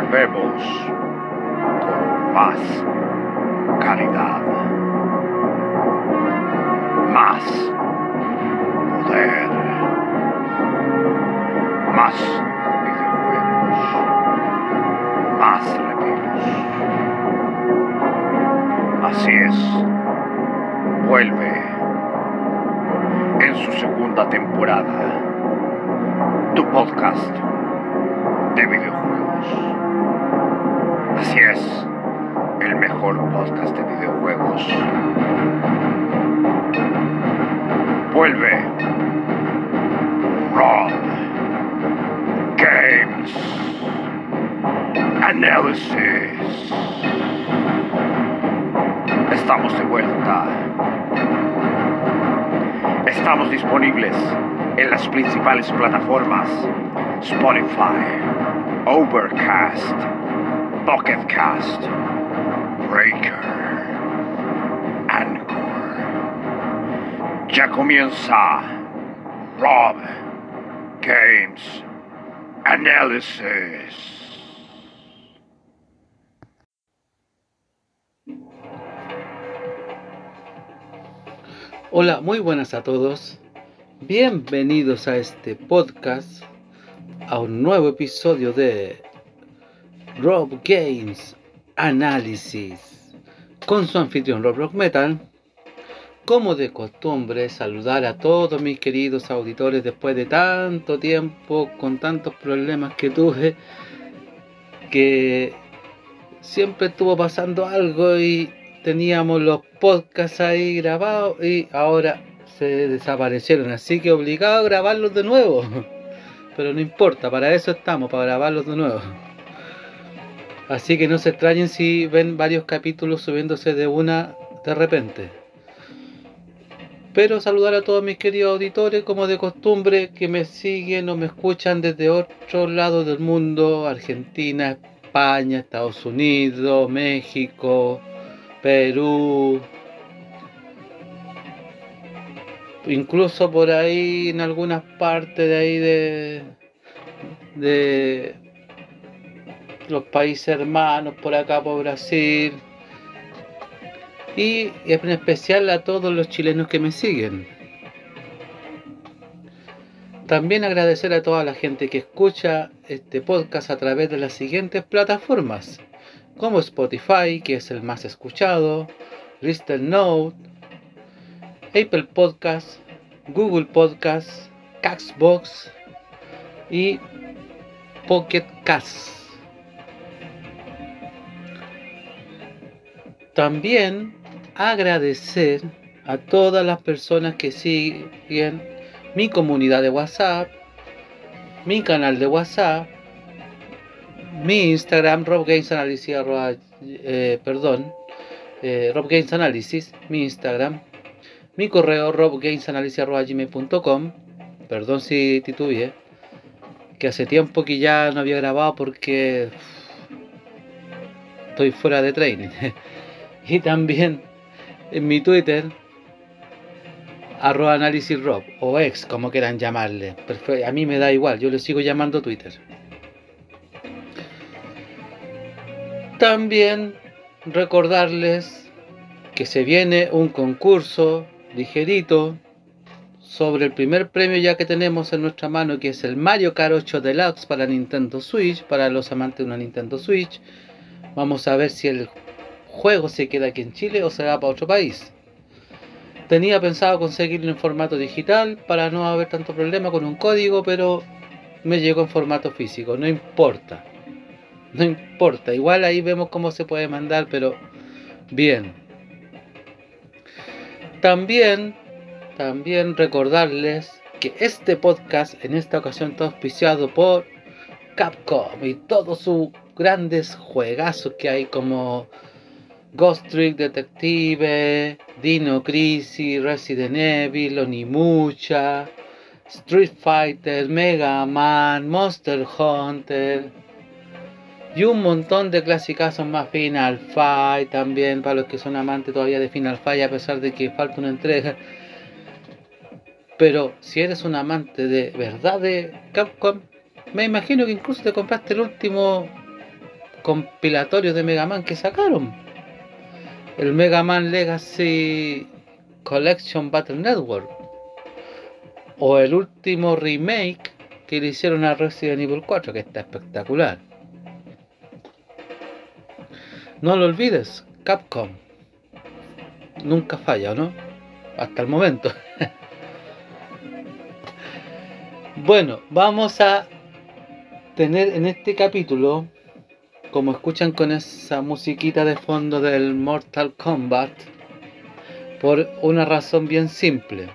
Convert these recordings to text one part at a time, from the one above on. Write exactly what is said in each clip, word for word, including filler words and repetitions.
volvemos con más calidad, más poder, más videojuegos, más reviews. Así es, vuelve en su segunda temporada tu podcast de videojuegos. Así es, el mejor podcast de videojuegos. Vuelve Rob Games Analysis. Estamos de vuelta. Estamos disponibles en las principales plataformas: Spotify, Overcast, Pocket Cast, Breaker, Anchor. Ya comienza Rob Games Analysis. Hola, muy buenas a todos. Bienvenidos a este podcast, a un nuevo episodio de Rob Games Analysis, con su anfitrión Rob Rock Metal. Como de costumbre, saludar a todos mis queridos auditores después de tanto tiempo, con tantos problemas que tuve, que siempre estuvo pasando algo y teníamos los podcasts ahí grabados y ahora se desaparecieron, así que obligado a grabarlos de nuevo. Pero no importa, para eso estamos, para grabarlos de nuevo. Así que no se extrañen si ven varios capítulos subiéndose de una de repente. Pero saludar a todos mis queridos auditores, como de costumbre, que me siguen o me escuchan desde otros lados del mundo: Argentina, España, Estados Unidos, México, Perú, incluso por ahí en algunas partes de ahí de, de los países hermanos, por acá por Brasil, y en especial a todos los chilenos que me siguen. También agradecer a toda la gente que escucha este podcast a través de las siguientes plataformas, como Spotify, que es el más escuchado, Listen Note, Apple Podcasts, Google Podcasts, Castbox y Pocket Cast. También agradecer a todas las personas que siguen mi comunidad de WhatsApp, mi canal de WhatsApp, mi Instagram, Rob Games Analysis, eh, perdón, eh, Rob Games Analysis, mi Instagram, mi correo robgamesanalysis arroba gmail punto com. Perdón si titubeé, que hace tiempo que ya no había grabado porque estoy fuera de training. Y también en mi Twitter, arroba análisis rob, o ex, como quieran llamarle. A mí me da igual, yo le sigo llamando Twitter. También recordarles que se viene un concurso ligerito sobre el primer premio ya que tenemos en nuestra mano, que es el Mario Kart ocho Deluxe para Nintendo Switch, para los amantes de una Nintendo Switch. Vamos a ver si el juego se queda aquí en Chile o se va para otro país. Tenía pensado conseguirlo en formato digital para no haber tanto problema con un código, pero me llegó en formato físico. No importa, no importa, igual ahí vemos cómo se puede mandar, pero bien. También, también recordarles que este podcast en esta ocasión está auspiciado por Capcom y todos sus grandes juegazos que hay, como Ghost Trick Detective, Dino Crisis, Resident Evil, Onimusha, Street Fighter, Mega Man, Monster Hunter y un montón de clasicazos más. Final Fight también, para los que son amantes todavía de Final Fight, a pesar de que falta una entrega. Pero si eres un amante de verdad de Capcom, me imagino que incluso te compraste el último compilatorios de Mega Man que sacaron. El Mega Man Legacy Collection Battle Network. O el último remake que le hicieron a Resident Evil cuatro, que está espectacular. No lo olvides, Capcom nunca falla, ¿no? Hasta el momento. Bueno, vamos a tener en este capítulo, como escuchan con esa musiquita de fondo del Mortal Kombat, por una razón bien simple.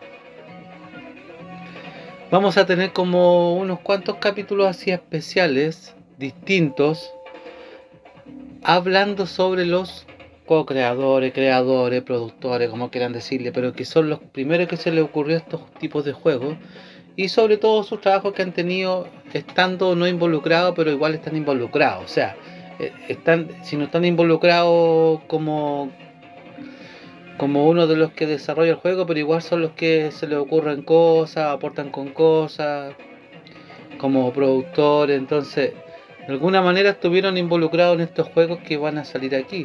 Vamos a tener como unos cuantos capítulos así especiales, distintos, hablando sobre los co-creadores, creadores, productores, como quieran decirle, pero que son los primeros que se les ocurrió estos tipos de juegos, y sobre todo sus trabajos que han tenido estando no involucrados, pero igual están involucrados. O sea, están, si no están involucrados como, como uno de los que desarrolla el juego, pero igual son los que se les ocurren cosas, aportan con cosas, como productores. Entonces, de alguna manera estuvieron involucrados en estos juegos que van a salir aquí.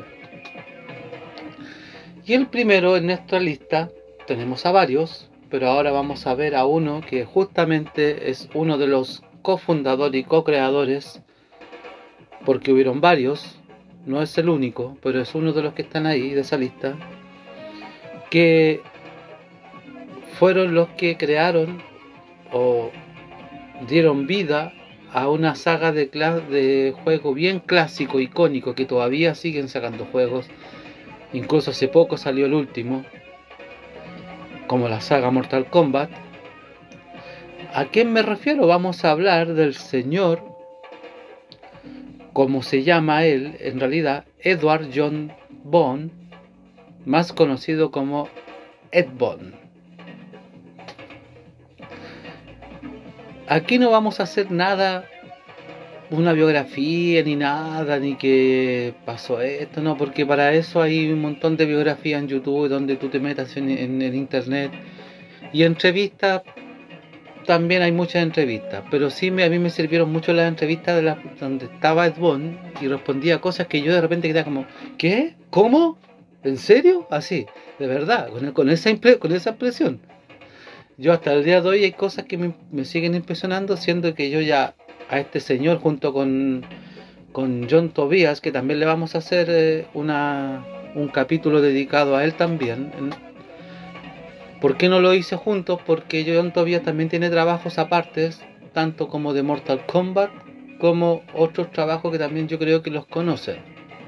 Y el primero en nuestra lista, tenemos a varios, pero ahora vamos a ver a uno que justamente es uno de los cofundadores y co-creadores, porque hubieron varios, no es el único, pero es uno de los que están ahí de esa lista, que fueron los que crearon o dieron vida a una saga de, de juego bien clásico, icónico, que todavía siguen sacando juegos. Incluso hace poco salió el último, como la saga Mortal Kombat. ¿A quién me refiero? Vamos a hablar del señor, como se llama él, en realidad, Edward John Bond, más conocido como Ed Boon. Aquí no vamos a hacer nada, una biografía ni nada, ni que pasó esto, no, porque para eso hay un montón de biografías en YouTube donde tú te metas en, en, en internet, y entrevistas, también hay muchas entrevistas, pero sí me, a mí me sirvieron mucho las entrevistas de la, donde estaba Ed Boon y respondía cosas que yo de repente quedaba como, ¿qué? ¿Cómo? ¿En serio? Así, de verdad, con, con, esa, impre, con esa expresión. Yo hasta el día de hoy hay cosas que me, me siguen impresionando, siendo que yo ya a este señor junto con, con John Tobias, que también le vamos a hacer eh, una, un capítulo dedicado a él también. ¿Por qué no lo hice juntos? Porque John Tobias también tiene trabajos apartes, tanto como de Mortal Kombat, como otros trabajos que también yo creo que los conocen.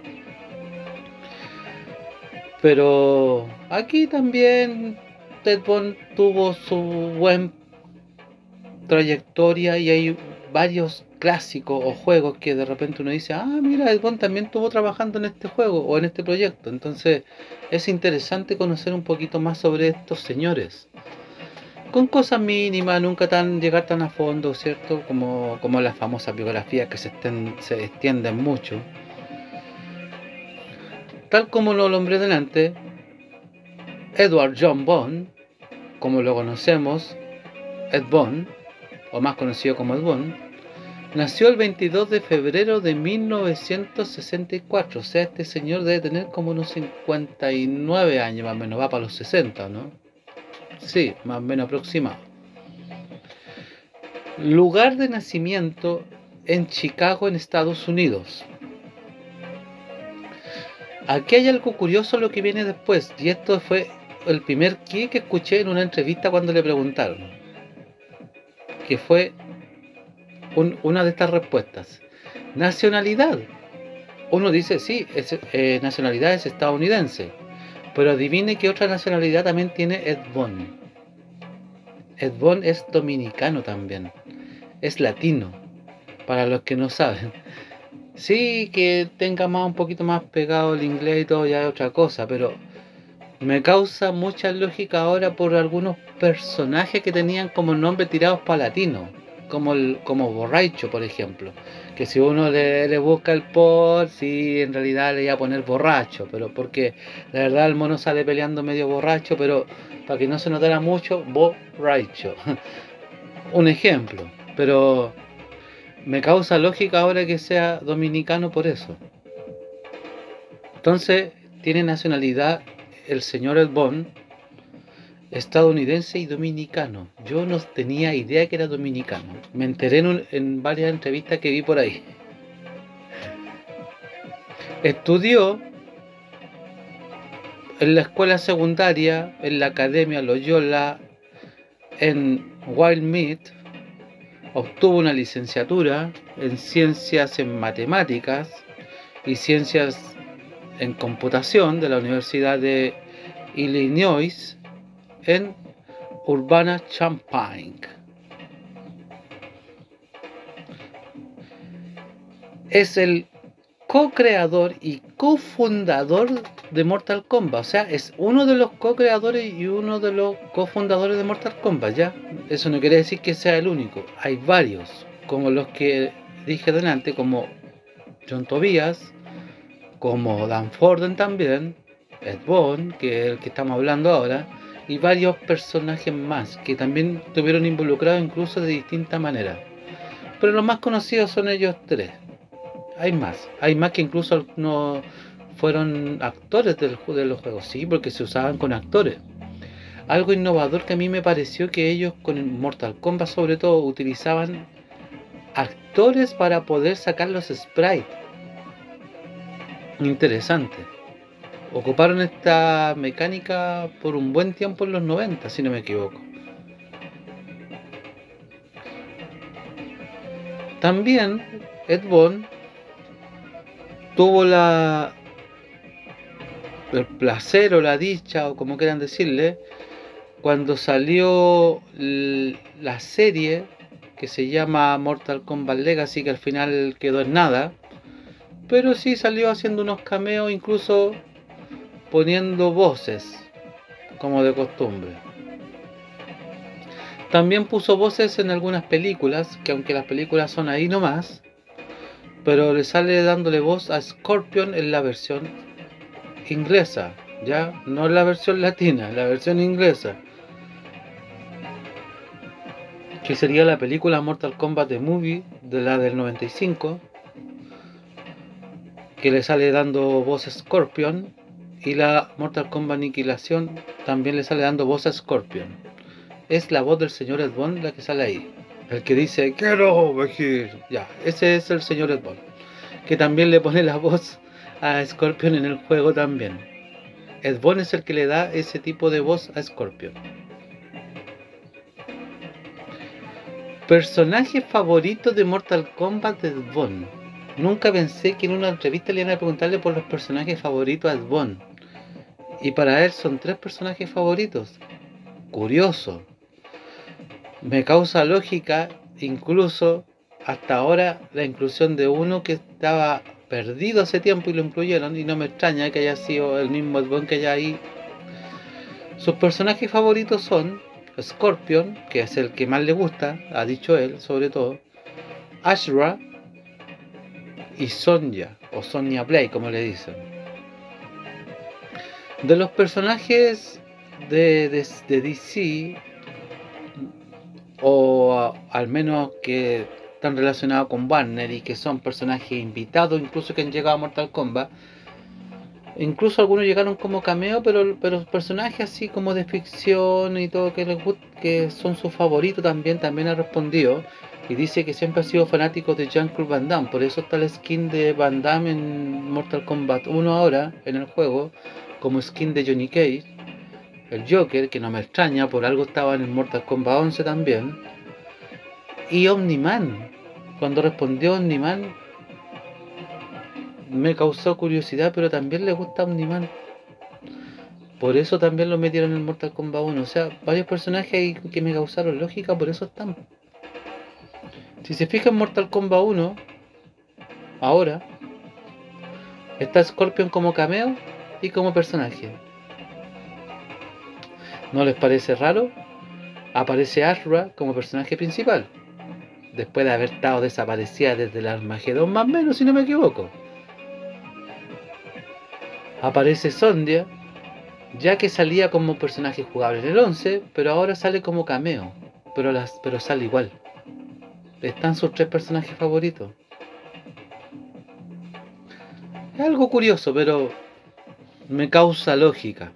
Pero aquí también Ed Boon tuvo su buen trayectoria, y hay varios clásicos o juegos que de repente uno dice, ah, mira, Ed Boon también estuvo trabajando en este juego o en este proyecto. Entonces es interesante conocer un poquito más sobre estos señores, con cosas mínimas, nunca tan llegar tan a fondo, ¿cierto? Como, como las famosas biografías que se, estén, se extienden mucho. Tal como lo nombré delante, Edward John Bond, como lo conocemos, Ed Boon, o más conocido como Ed Boon, nació el veintidós de febrero de mil novecientos sesenta y cuatro. O sea, este señor debe tener como unos cincuenta y nueve años, más o menos, va para los sesenta, ¿no? Sí, más o menos aproximado. Lugar de nacimiento en Chicago, en Estados Unidos. Aquí hay algo curioso lo que viene después, y esto fue el primer que que escuché en una entrevista cuando le preguntaron, que fue un, una de estas respuestas. Nacionalidad. Uno dice, sí, es, eh, nacionalidad es estadounidense, pero adivine qué otra nacionalidad también tiene Ed Boon. Ed Boon es dominicano también, es latino, para los que no saben. Sí, que tenga más un poquito más pegado el inglés y todo ya es otra cosa, pero me causa mucha lógica ahora por algunos personajes que tenían como nombre tirados para latino, como el, como Borracho, por ejemplo, que si uno le, le busca el por, sí, en realidad le iba a poner Borracho, pero porque la verdad el mono sale peleando medio borracho, pero para que no se notara mucho, Borracho. Un ejemplo, pero me causa lógica ahora que sea dominicano por eso. Entonces, tiene nacionalidad el señor Ed Boon, estadounidense y dominicano. Yo no tenía idea que era dominicano. Me enteré en, un, en varias entrevistas que vi por ahí. Estudió en la escuela secundaria, en la Academia Loyola, en Wildmead. Obtuvo una licenciatura en ciencias en matemáticas y ciencias en computación de la Universidad de Illinois en Urbana-Champaign. Es el co-creador y cofundador de Mortal Kombat. O sea, es uno de los co-creadores y uno de los cofundadores de Mortal Kombat, ¿ya? Eso no quiere decir que sea el único. Hay varios, como los que dije delante, como John Tobias, como Dan Forden también, Ed Boon, que es el que estamos hablando ahora, y varios personajes más que también estuvieron involucrados incluso de distintas maneras. Pero los más conocidos son ellos tres. Hay más, hay más que incluso no fueron actores del, de los juegos, sí, porque se usaban con actores. Algo innovador que a mí me pareció que ellos con Mortal Kombat sobre todo utilizaban actores para poder sacar los sprites. Interesante. Ocuparon esta mecánica por un buen tiempo en los noventa, si no me equivoco. También Ed Boon tuvo la el placer o la dicha, o como quieran decirle, cuando salió la serie que se llama Mortal Kombat Legacy, que al final quedó en nada, pero sí salió haciendo unos cameos, incluso poniendo voces, como de costumbre. También puso voces en algunas películas, que aunque las películas son ahí nomás, pero le sale dándole voz a Scorpion en la versión inglesa, ya, no en la versión latina, la versión inglesa, que sería la película Mortal Kombat The Movie, de la del noventa y cinco, que le sale dando voz a Scorpion, y la Mortal Kombat Aniquilación también le sale dando voz a Scorpion. Es la voz del señor Ed Boon la que sale ahí, el que dice quiero venir, ya, ese es el señor Ed Boon, que también le pone la voz a Scorpion en el juego también. Ed Boon es el que le da ese tipo de voz a Scorpion. Personaje favorito de Mortal Kombat de Ed Boon. Nunca pensé que en una entrevista le iban a preguntarle por los personajes favoritos a Ed Boon, y para él son tres personajes favoritos. Curioso. Me causa lógica, incluso hasta ahora, la inclusión de uno que estaba perdido hace tiempo y lo incluyeron, y no me extraña que haya sido el mismo Ed Boon que haya ahí. Sus personajes favoritos son Scorpion, que es el que más le gusta, ha dicho él sobre todo, Ashra y Sonya, o Sonya Blade como le dicen. De los personajes de, de, de D C, o a, al menos que están relacionados con Warner y que son personajes invitados, incluso que han llegado a Mortal Kombat, incluso algunos llegaron como cameo, pero, pero personajes así como de ficción y todo que les gusta, que son sus favoritos también, también ha respondido y dice que siempre ha sido fanático de Jean-Claude Van Damme. Por eso está el skin de Van Damme en Mortal Kombat uno ahora en el juego, como skin de Johnny Cage. El Joker, que no me extraña, por algo estaba en el Mortal Kombat once también. Y Omni-Man, cuando respondió Omni-Man me causó curiosidad, pero también le gusta Omni-Man. Por eso también lo metieron en Mortal Kombat uno. O sea, varios personajes que me causaron lógica, por eso están. Si se fijan en Mortal Kombat uno, ahora, está Scorpion como cameo y como personaje. ¿No les parece raro? Aparece Ashra como personaje principal, después de haber estado desaparecida desde el Armagedón, más o menos, si no me equivoco. Aparece Sonya, ya que salía como personaje jugable en el once, pero ahora sale como cameo, pero, las, pero sale igual. están sus tres personajes favoritos. Es algo curioso, pero me causa lógica.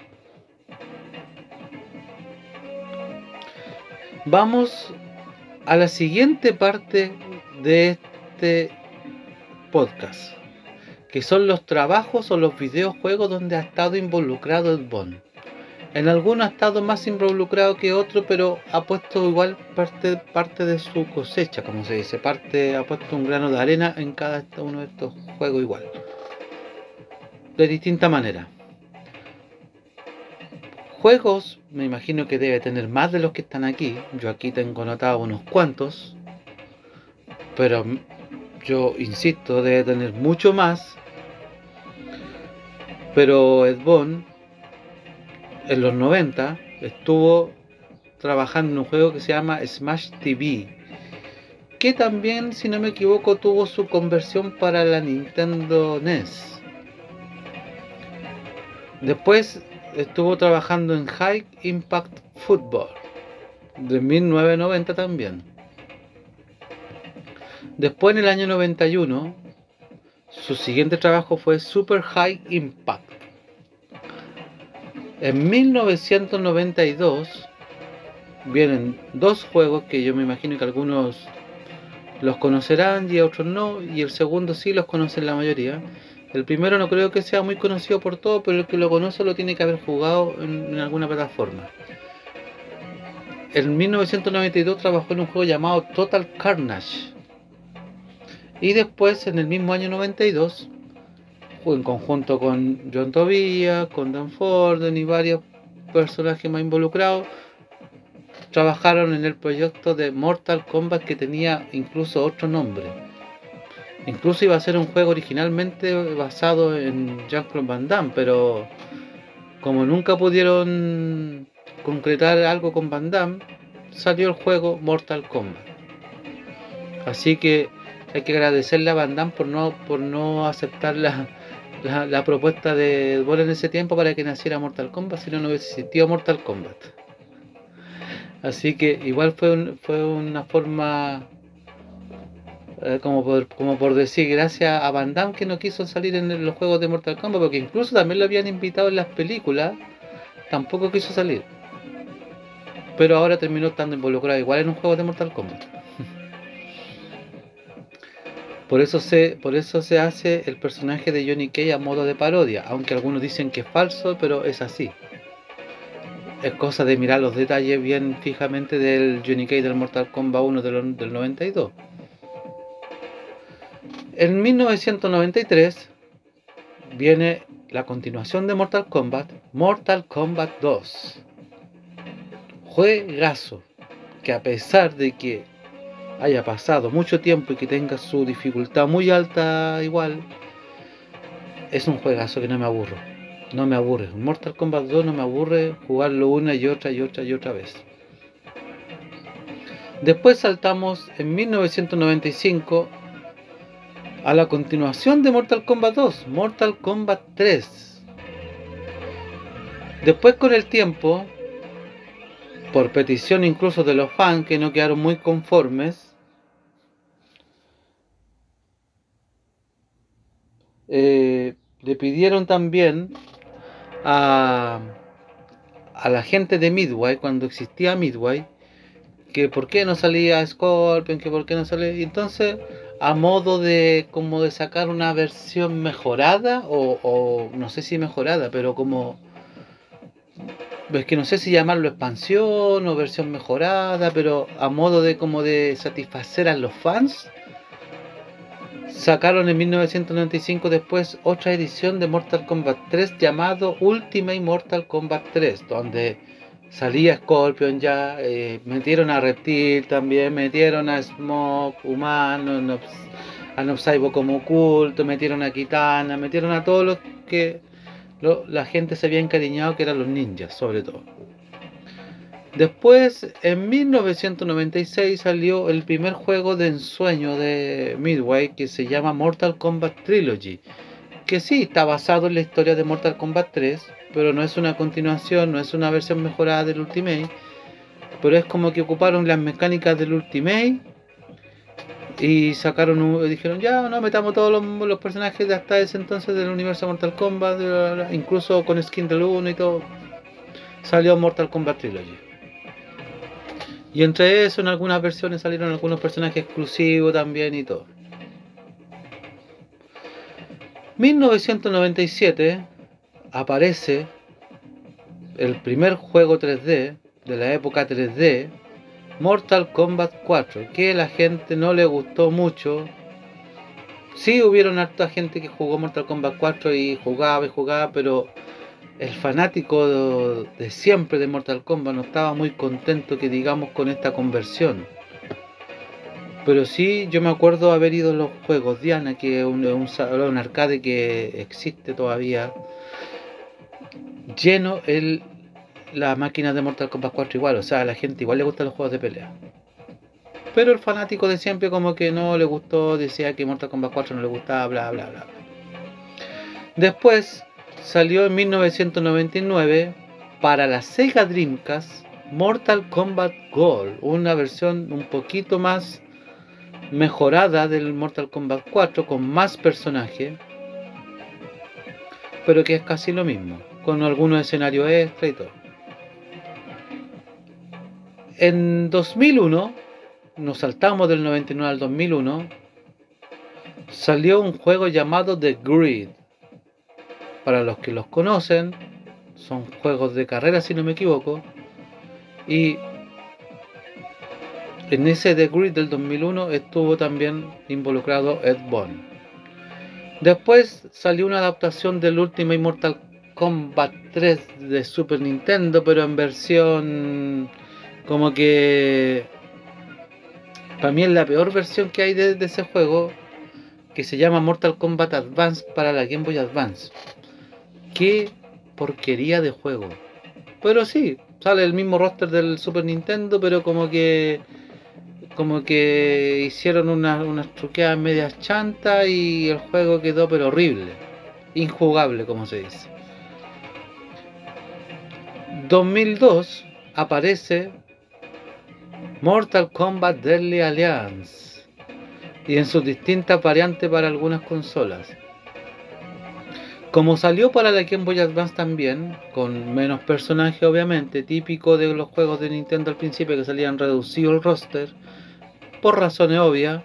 Vamos a la siguiente parte de este podcast, que son los trabajos o los videojuegos donde ha estado involucrado Ed Boon. En algunos ha estado más involucrado que otro, pero ha puesto igual parte, parte de su cosecha, como se dice, parte, ha puesto un grano de arena en cada uno de estos juegos igual, de distinta manera. Juegos, me imagino que debe tener más de los que están aquí. Yo aquí tengo anotado unos cuantos, pero yo insisto, debe tener mucho más. Pero Ed Boon en los noventa estuvo trabajando en un juego que se llama Smash T V, que también, si no me equivoco, tuvo su conversión para la Nintendo N E S. Después estuvo trabajando en High Impact Football de mil novecientos noventa también. Después, en el año noventa y uno, su siguiente trabajo fue Super High Impact. En mil novecientos noventa y dos vienen dos juegos que yo me imagino que algunos los conocerán y otros no, y el segundo sí los conocen la mayoría. El primero no creo que sea muy conocido por todos, pero el que lo conoce lo tiene que haber jugado en, en alguna plataforma. En mil novecientos noventa y dos trabajó en un juego llamado Total Carnage. Y después, en el mismo año noventa y dos, en conjunto con John Tobias, con Dan Forden y varios personajes más involucrados, trabajaron en el proyecto de Mortal Kombat, que tenía incluso otro nombre. Incluso iba a ser un juego originalmente basado en Jean-Claude Van Damme, pero como nunca pudieron concretar algo con Van Damme, salió el juego Mortal Kombat. Así que hay que agradecerle a Van Damme por no, por no aceptar la, la, la propuesta de Ed Boon en ese tiempo para que naciera Mortal Kombat, si no, no hubiese existido Mortal Kombat. Así que igual fue, un, fue una forma... Eh, como, por, como por decir, gracias a Van Damme que no quiso salir en los juegos de Mortal Kombat, porque incluso también lo habían invitado en las películas, tampoco quiso salir, pero ahora terminó estando involucrado igual en un juego de Mortal Kombat. Por eso se, por eso se hace el personaje de Johnny Cage a modo de parodia, aunque algunos dicen que es falso, pero es así. Es cosa de mirar los detalles bien fijamente del Johnny Cage del Mortal Kombat uno del, del noventa y dos. En mil novecientos noventa y tres viene la continuación de Mortal Kombat, Mortal Kombat dos. Juegazo que, a pesar de que haya pasado mucho tiempo y que tenga su dificultad muy alta igual, es un juegazo que no me aburro. No me aburre. Mortal Kombat dos no me aburre jugarlo una y otra y otra y otra vez. Después saltamos en mil novecientos noventa y cinco a la continuación de Mortal Kombat dos, Mortal Kombat tres. Después, con el tiempo, por petición incluso de los fans que no quedaron muy conformes, eh, le pidieron también a, a la gente de Midway, cuando existía Midway, que por qué no salía Scorpion, que por qué no salía... Entonces, a modo de como de sacar una versión mejorada, o, o no sé si mejorada, pero como... Es que no sé si llamarlo expansión o versión mejorada, pero a modo de como de satisfacer a los fans, sacaron en mil novecientos noventa y cinco después otra edición de Mortal Kombat tres llamado Ultimate Mortal Kombat tres, donde salía Scorpion ya, eh, metieron a Reptil también, metieron a Smoke humano, a Nob-Saibo como oculto, metieron a Kitana, metieron a todos los que lo, la gente se había encariñado, que eran los ninjas sobre todo. Después, en mil novecientos noventa y seis salió el primer juego de ensueño de Midway, que se llama Mortal Kombat Trilogy, que sí está basado en la historia de Mortal Kombat tres, pero no es una continuación, no es una versión mejorada del Ultimate, pero es como que ocuparon las mecánicas del Ultimate Y sacaron un, dijeron, ya, no, metamos todos los, los personajes de hasta ese entonces del universo Mortal Kombat, bla, bla, bla, incluso con skin del uno y todo. Salió Mortal Kombat Trilogy. Y entre eso, en algunas versiones salieron algunos personajes exclusivos también y todo. mil novecientos noventa y siete aparece el primer juego tres D de la época tres D, Mortal Kombat cuatro, que a la gente no le gustó mucho. Sí hubieron harta gente que jugó Mortal Kombat cuatro y jugaba y jugaba, pero el fanático de, de siempre de Mortal Kombat no estaba muy contento, que digamos, con esta conversión. Pero sí, yo me acuerdo haber ido a los juegos Diana, que es un, un, un arcade que existe todavía, lleno el, la máquina de Mortal Kombat cuatro igual. O sea, a la gente igual le gustan los juegos de pelea. Pero el fanático de siempre como que no le gustó, decía que Mortal Kombat cuatro no le gustaba, bla bla bla. Después salió en mil novecientos noventa y nueve para la Sega Dreamcast Mortal Kombat Gold, una versión un poquito más mejorada del Mortal Kombat cuatro, con más personajes, pero que es casi lo mismo, con algunos escenarios extra y todo. En dos mil uno, nos saltamos del noventa y nueve al dos mil uno, salió un juego llamado The Grid. Para los que los conocen, son juegos de carrera si no me equivoco, y en ese The Grid del dos mil uno estuvo también involucrado Ed Boon. Después salió una adaptación del Ultimate Mortal Kombat tres de Super Nintendo, pero en versión como que para mí es la peor versión que hay de, de ese juego, que se llama Mortal Kombat Advance para la Game Boy Advance. Qué porquería de juego. Pero sí, sale el mismo roster del Super Nintendo, pero como que como que hicieron unas, unas truqueadas medias chantas y el juego quedó pero horrible, injugable como se dice. dos mil dos aparece Mortal Kombat Deadly Alliance, y en sus distintas variantes para algunas consolas. Como salió para la Game Boy Advance también, con menos personajes obviamente, típico de los juegos de Nintendo al principio, que salían reducido el roster, por razones obvias,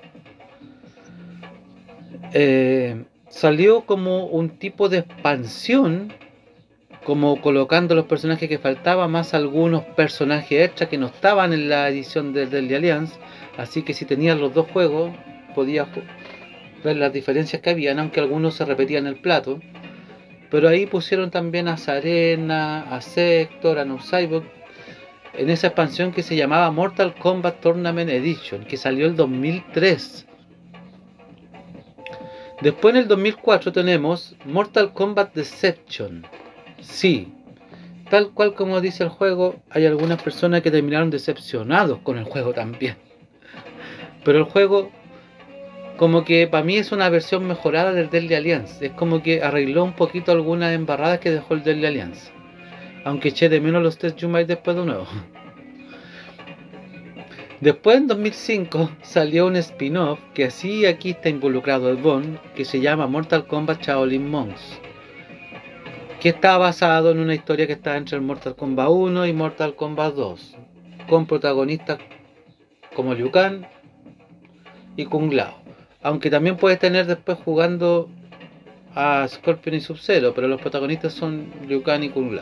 eh, salió como un tipo de expansión, como colocando los personajes que faltaban, más algunos personajes extra que no estaban en la edición de Deadly Alliance. Así que si tenías los dos juegos, podías ver las diferencias que habían, aunque algunos se repetían el plato. Pero ahí pusieron también a Sarena, a Sector, a No Cyborg, en esa expansión que se llamaba Mortal Kombat Tournament Edition, que salió el dos mil tres. Después en el dos mil cuatro tenemos Mortal Kombat Deception. Sí, tal cual como dice el juego, hay algunas personas que terminaron decepcionados con el juego también. Pero el juego, como que para mí es una versión mejorada del Deadly Alliance. Es como que arregló un poquito algunas embarradas que dejó el Deadly Alliance, aunque eché de menos los test Jumai después de nuevo. Después en dos mil cinco salió un spin-off que así aquí está involucrado el Bond, que se llama Mortal Kombat Shaolin Monks, que está basado en una historia que está entre el Mortal Kombat uno y Mortal Kombat dos, con protagonistas como Liu Kang y Kung Lao, aunque también puedes tener después jugando a Scorpion y Sub-Zero, pero los protagonistas son Liu Kang y Kung Lao.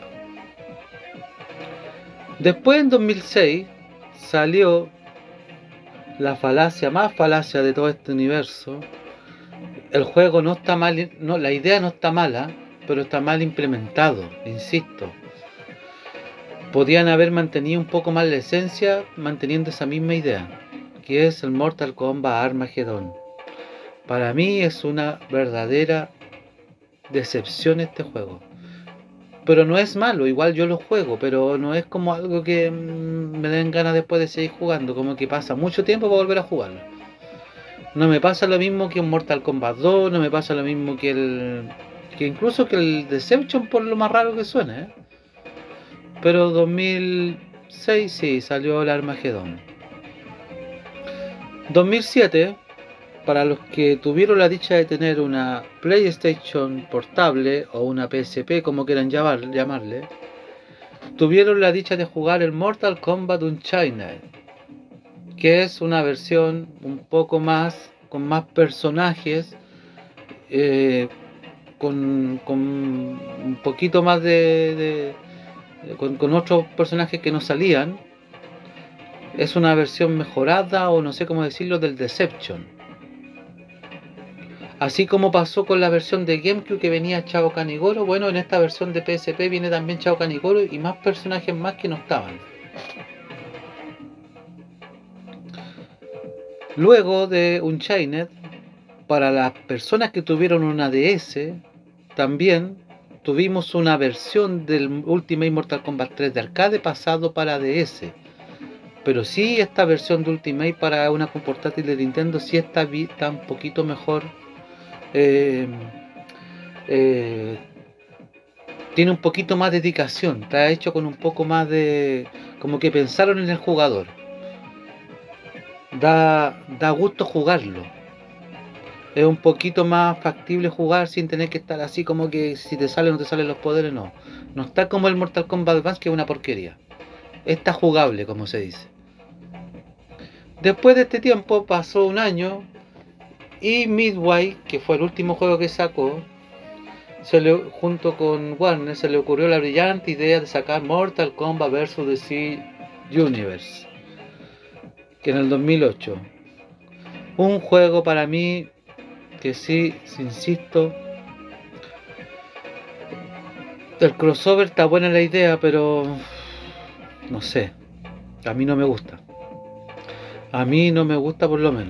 Después en dos mil seis salió la falacia más falacia de todo este universo. El juego no está mal, no, la idea no está mala, pero está mal implementado, insisto. Podían haber mantenido un poco más la esencia, manteniendo esa misma idea, que es el Mortal Kombat Armageddon. Para mí es una verdadera decepción este juego. Pero no es malo, igual yo lo juego, pero no es como algo que mmm, me den ganas después de seguir jugando, como que pasa mucho tiempo para volver a jugarlo. No me pasa lo mismo que un Mortal Kombat dos, no me pasa lo mismo que el... que incluso que el Deception, por lo más raro que suene, ¿eh? Pero dos mil seis sí, salió el Armageddon. dos mil siete para los que tuvieron la dicha de tener una PlayStation portable o una P S P, como quieran llamar, llamarle, tuvieron la dicha de jugar el Mortal Kombat Unchained, que es una versión un poco más, con más personajes, eh, con, con un poquito más de, de con, con otros personajes que no salían. Es una versión mejorada, o no sé cómo decirlo, del Deception. Así como pasó con la versión de GameCube que venía Shao Kahn y Goro, bueno, en esta versión de P S P viene también Shao Kahn y Goro y más personajes más que no estaban. Luego de Unchained, para las personas que tuvieron una D S, también tuvimos una versión del Ultimate Mortal Kombat tres de arcade pasado para D S. Pero sí, esta versión de Ultimate para una portátil de Nintendo sí está, está un poquito mejor. Eh, eh, tiene un poquito más de dedicación. Está hecho con un poco más de... como que pensaron en el jugador. Da, da gusto jugarlo. Es un poquito más factible jugar sin tener que estar así como que si te salen o no te salen los poderes, no. No está como el Mortal Kombat Advance, que es una porquería. Está jugable, como se dice. Después de este tiempo pasó un año y Midway, que fue el último juego que sacó, se le, junto con Warner, se le ocurrió la brillante idea de sacar Mortal Kombat versus. D C Universe, que en el dos mil ocho, un juego para mí que sí, insisto, el crossover está buena la idea, pero no sé, a mí no me gusta. A mí no me gusta por lo menos.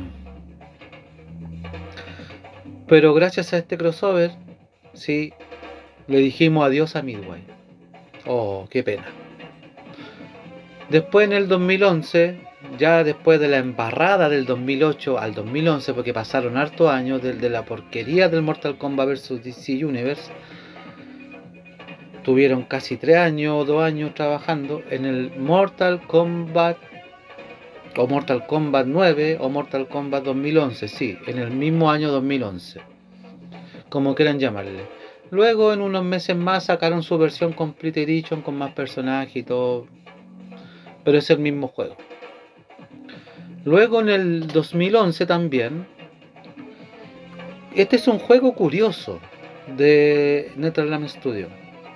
Pero gracias a este crossover, sí, le dijimos adiós a Midway. Oh, qué pena. Después en el dos mil once, ya después de la embarrada del dos mil ocho al dos mil once, porque pasaron hartos años de, de la porquería del Mortal Kombat versus. D C Universe, tuvieron casi tres años o dos años trabajando en el Mortal Kombat o Mortal Kombat nueve o Mortal Kombat dos mil once, sí, en el mismo año dos mil once, como quieran llamarle. Luego en unos meses más sacaron su versión Complete Edition con más personajes y todo, pero es el mismo juego. Luego en el dos mil once también, este es un juego curioso de NetherRealm Studios.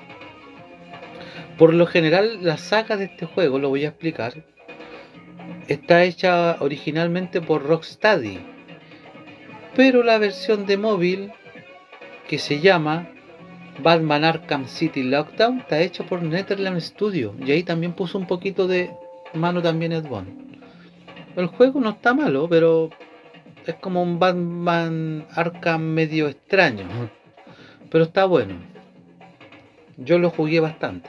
Por lo general la saga de este juego, lo voy a explicar, está hecha originalmente por Rocksteady, pero la versión de móvil, que se llama Batman Arkham City Lockdown, está hecha por NetherRealm Studios, y ahí también puso un poquito de mano también Ed Boon. El juego no está malo, pero es como un Batman Arkham medio extraño, pero está bueno. Yo lo jugué bastante.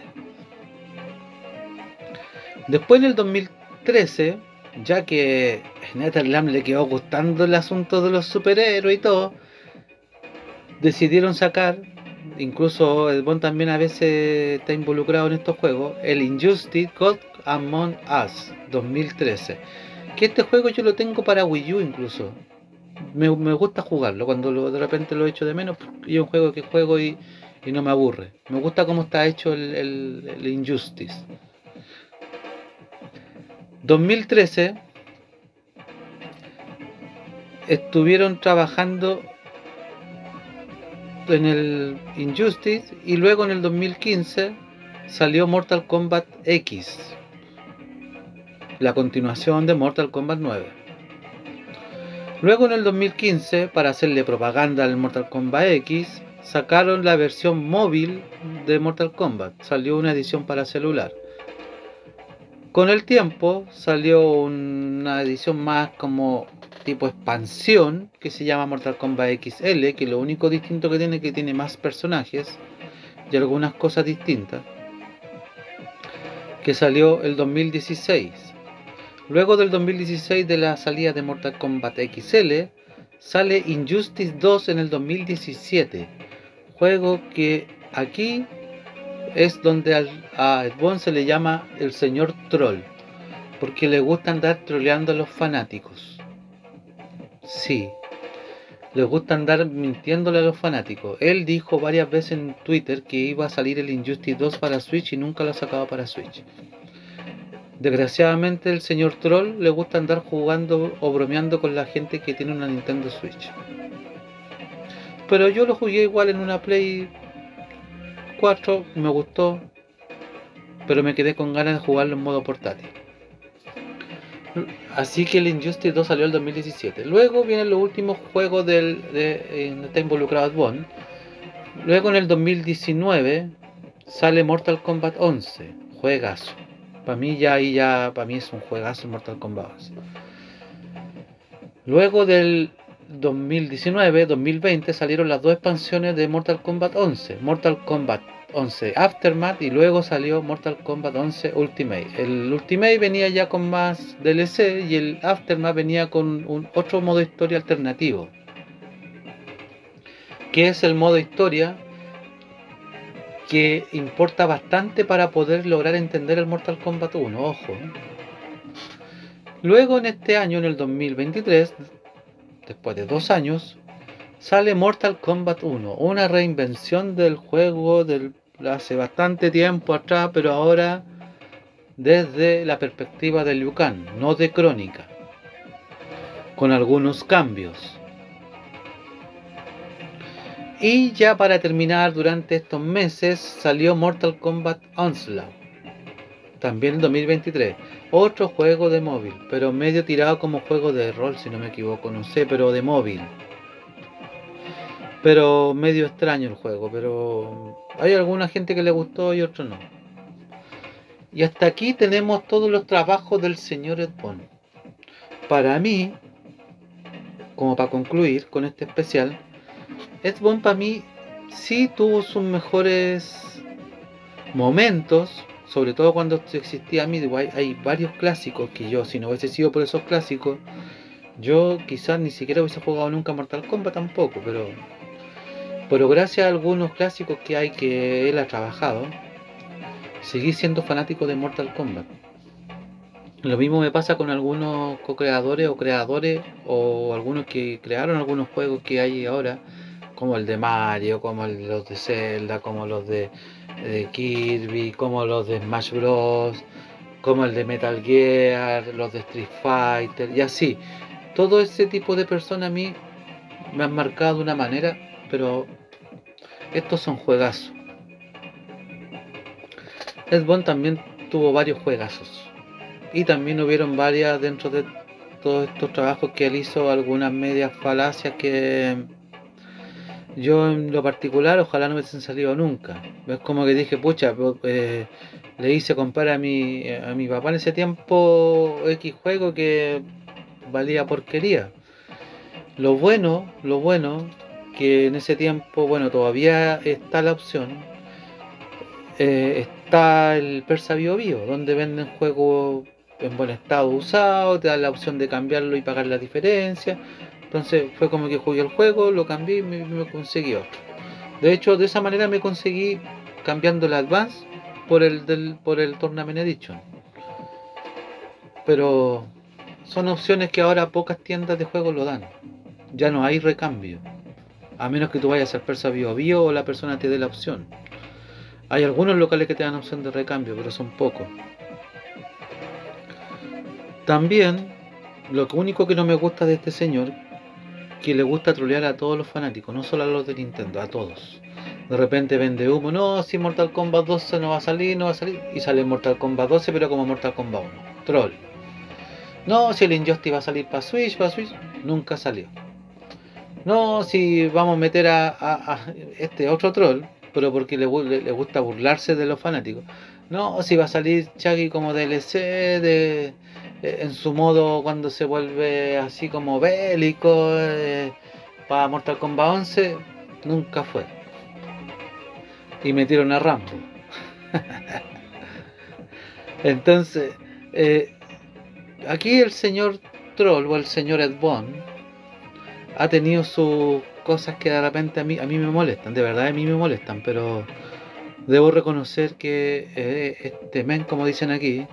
Después en el dos mil trece, ya que a NetherRealm le quedó gustando el asunto de los superhéroes y todo, decidieron sacar, incluso Ed Boon también a veces está involucrado en estos juegos, el Injustice God Among Us dos mil trece, que este juego yo lo tengo para Wii U incluso. Me, me gusta jugarlo cuando lo, de repente lo echo de menos, y es un juego que juego y, y no me aburre. Me gusta cómo está hecho el, el, el Injustice. dos mil trece estuvieron trabajando en el Injustice, y luego en el dos mil quince salió Mortal Kombat X, la continuación de Mortal Kombat nueve. Luego en el dos mil quince, para hacerle propaganda al Mortal Kombat X, sacaron la versión móvil de Mortal Kombat. Salió una edición para celular. Con el tiempo salió una edición más como tipo expansión, que se llama Mortal Kombat X L, que lo único distinto que tiene es que tiene más personajes y algunas cosas distintas, que salió el dos mil dieciséis. Luego del dos mil dieciséis, de la salida de Mortal Kombat X L, sale Injustice dos en el dos mil diecisiete, juego que aquí es donde al, a Ed Boon se le llama el señor troll, porque le gusta andar troleando a los fanáticos. Sí, les gusta andar mintiéndole a los fanáticos. Él dijo varias veces en Twitter que iba a salir el Injustice dos para Switch y nunca lo sacaba para Switch. Desgraciadamente el señor Troll le gusta andar jugando o bromeando con la gente que tiene una Nintendo Switch. Pero yo lo jugué igual en una Play cuatro, me gustó, pero me quedé con ganas de jugarlo en modo portátil. Así que el Injustice dos salió en el dos mil diecisiete. Luego vienen los últimos juegos del, de, donde está involucrado Ed Boon. Luego en el dos mil diecinueve sale Mortal Kombat once. Juegazo. Para mí ya ahí ya, para mí es un juegazo Mortal Kombat once. Luego del dos mil diecinueve dos mil veinte salieron las dos expansiones de Mortal Kombat once. Mortal Kombat once Aftermath y luego salió Mortal Kombat once Ultimate. El Ultimate venía ya con más D L C y el Aftermath venía con un otro modo historia alternativo, que es el modo historia que importa bastante para poder lograr entender el Mortal Kombat uno, ojo. Luego en este año, en el dos mil veintitrés, después de dos años, sale Mortal Kombat uno, una reinvención del juego del hace bastante tiempo atrás, pero ahora desde la perspectiva de Liu Kang, no de Crónica, con algunos cambios. Y ya para terminar, durante estos meses salió Mortal Kombat Onslaught, también en dos mil veintitrés, otro juego de móvil, pero medio tirado como juego de rol, si no me equivoco, no sé, pero de móvil. Pero medio extraño el juego, pero hay alguna gente que le gustó y otro no. Y hasta aquí tenemos todos los trabajos del señor Ed Boon. Para mí, como para concluir con este especial, Ed Boon para mí sí tuvo sus mejores momentos, sobre todo cuando existía Midway. Hay varios clásicos que yo, si no hubiese sido por esos clásicos, yo quizás ni siquiera hubiese jugado nunca Mortal Kombat tampoco, pero pero gracias a algunos clásicos que hay que él ha trabajado, seguí siendo fanático de Mortal Kombat. Lo mismo me pasa con algunos co-creadores o creadores o algunos que crearon algunos juegos que hay ahora, como el de Mario, como el, los de Zelda, como los de, de Kirby, como los de Smash Bros, como el de Metal Gear, los de Street Fighter y así. Todo ese tipo de personas a mí me han marcado de una manera, pero estos son juegazos. Ed Boon también tuvo varios juegazos. Y también hubieron varias dentro de todos estos trabajos que él hizo, algunas medias falacias que yo en lo particular ojalá no hubiesen salido nunca. Es como que dije, pucha, eh, le hice comprar a mi, a mi papá en ese tiempo X juego que valía porquería. Lo bueno, lo bueno, que en ese tiempo, bueno, todavía está la opción, eh, está el Persa Bio Bio, donde venden juegos en buen estado usado, te dan la opción de cambiarlo y pagar la diferencia. Entonces fue como que jugué el juego, lo cambié y me, me conseguí otro. De hecho, de esa manera me conseguí cambiando el Advance por el del por el Tournament Edition. Pero son opciones que ahora pocas tiendas de juegos lo dan. Ya no hay recambio, a menos que tú vayas al Persa Bio Bio o la persona te dé la opción. Hay algunos locales que te dan opción de recambio, pero son pocos. También, lo único que no me gusta de este señor, que le gusta trolear a todos los fanáticos, no solo a los de Nintendo, a todos. De repente vende humo, no, si Mortal Kombat doce no va a salir, no va a salir, y sale Mortal Kombat doce pero como Mortal Kombat uno, troll. No, si el Injustice va a salir para Switch, para Switch, nunca salió. No, si vamos a meter a, a, a este otro troll, pero porque le, le, le gusta burlarse de los fanáticos. No, si va a salir Chucky como D L C de, eh, en su modo cuando se vuelve así como bélico eh, para Mortal Kombat once, nunca fue. Y metieron a Rambo. Entonces, eh, aquí el señor Troll o el señor Ed Boon ha tenido sus cosas que de repente a mí, a mí me molestan, de verdad a mí me molestan, pero debo reconocer que eh, este men, como dicen aquí,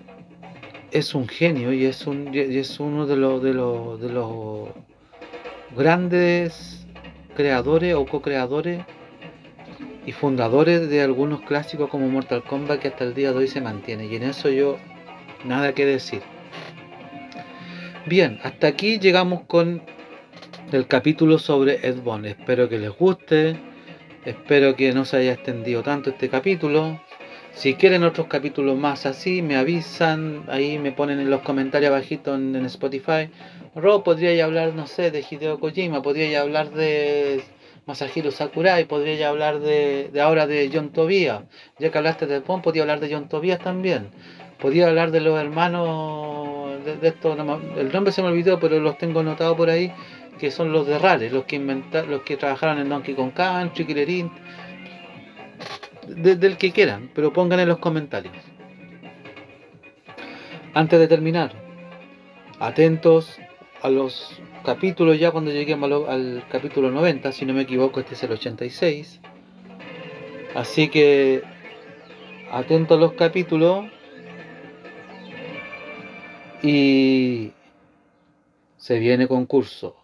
es un genio y es un y es uno de los de los de los grandes creadores o co-creadores y fundadores de algunos clásicos como Mortal Kombat, que hasta el día de hoy se mantiene, y en eso yo nada que decir. Bien, hasta aquí llegamos con el capítulo sobre Ed Boon. Espero que les guste, espero que no se haya extendido tanto este capítulo. Si quieren otros capítulos más así, me avisan, ahí me ponen en los comentarios abajito en, en Spotify. Rob, podría ya hablar, no sé, de Hideo Kojima, podría ya hablar de Masahiro Sakurai, podría ya hablar de, de ahora de John Tobias. Ya que hablaste de Ed Boon, podría hablar de John Tobias también. Podría hablar de los hermanos de, de esto, no, el nombre se me olvidó, pero los tengo anotados por ahí, que son los de Rare, los que inventaron, los que trabajaron en Donkey Kong Country, Killer Instinct, de, del que quieran, pero pongan en los comentarios. Antes de terminar, atentos a los capítulos ya cuando lleguemos al, al capítulo noventa, si no me equivoco este es el ochenta y seis, así que atentos a los capítulos. Y se viene concurso.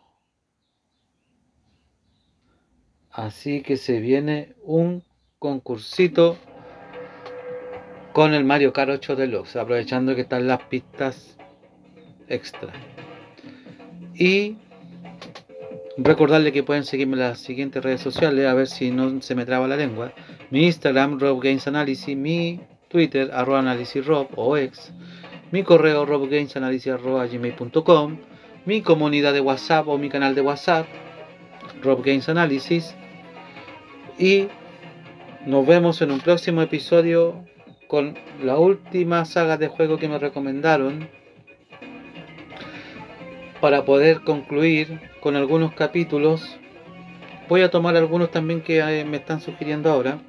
Así que se viene un concursito con el Mario Kart ocho Deluxe, aprovechando que están las pistas extra. Y recordarle que pueden seguirme en las siguientes redes sociales, a ver si no se me traba la lengua. Mi Instagram, Rob Games Analysis, mi Twitter, arroba analysisrob o ex. Mi correo robgamesanalysis arroba gmail punto com, mi comunidad de WhatsApp o mi canal de WhatsApp, Rob Games Analysis, y nos vemos en un próximo episodio con la última saga de juego que me recomendaron para poder concluir con algunos capítulos. Voy a tomar algunos también que me están sugiriendo ahora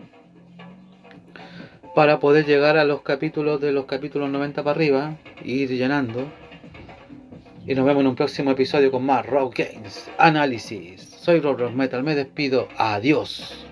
para poder llegar a los capítulos de los capítulos noventa para arriba e ir llenando. Y nos vemos en un próximo episodio con más Rob Games Analysis. Soy Rob Rock Metal, me despido. Adiós.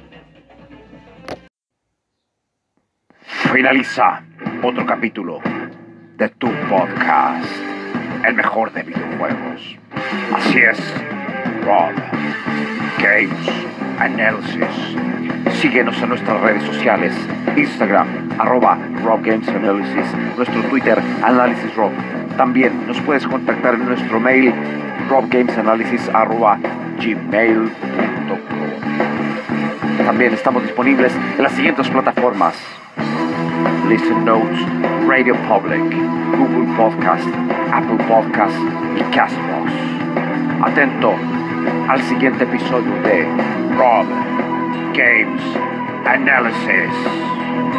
Finaliza otro capítulo de tu podcast, el mejor de videojuegos. Así es, Rob Games Analysis. Síguenos en nuestras redes sociales, Instagram, arroba Rob Games Analysis, nuestro Twitter, Analysis Rob. También nos puedes contactar en nuestro mail, robgamesanalysis arroba gmail punto com. También estamos disponibles en las siguientes plataformas: Listen Notes, Radio Public, Google Podcast, Apple Podcast y Castbox. Atento al siguiente episodio de Rob Games Analysis.